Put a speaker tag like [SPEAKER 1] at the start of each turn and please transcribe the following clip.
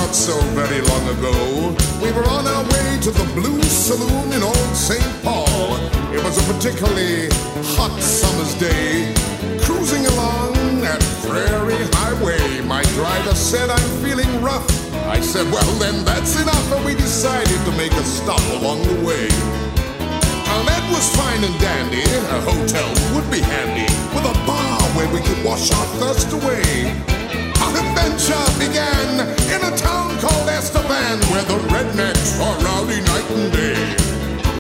[SPEAKER 1] not so very long ago, we were on our way to the Blue Saloon in Old St. Paul. It was a particularly hot summer's day. Cruising along that Prairie Highway, my driver said, "I'm feeling rough." I said, "Well, then that's enough," and we decided to make a stop along the way. Now that was fine and dandy. A hotel would be handy, with a bar where we could wash our thirst away. Our adventure began in a town called Estevan, where the rednecks are rowdy night and day.